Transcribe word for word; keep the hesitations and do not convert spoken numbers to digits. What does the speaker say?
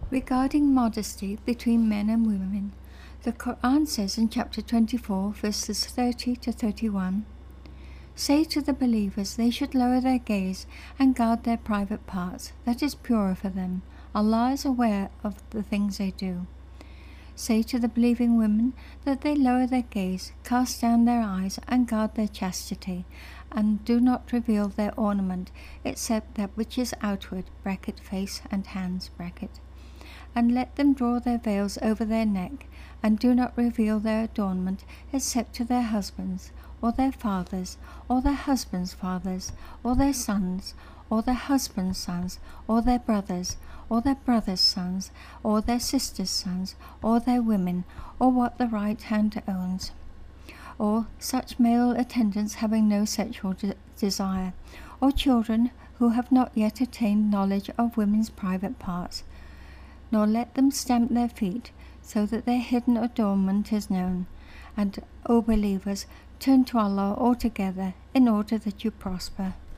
Regarding modesty between men and women, the Quran says in chapter twenty-four, verses thirty to thirty-one, "Say to the believers they should lower their gaze and guard their private parts. That is purer for them. Allah is aware of the things they do. Say to the believing women that they lower their gaze, cast down their eyes, and guard their chastity, and do not reveal their ornament, except that which is outward, bracket face and hands, bracket. And let them draw their veils over their neck, and do not reveal their adornment, except to their husbands, or their fathers, or their husbands' fathers, or their sons, or their husbands' sons, or their brothers, or their brothers' sons, or their sisters' sons, or their women, or what the right hand owns, or such male attendants having no sexual de- desire, or children who have not yet attained knowledge of women's private parts. Nor let them stamp their feet, so that their hidden adornment is known. And, O believers, turn to Allah altogether, in order that you prosper."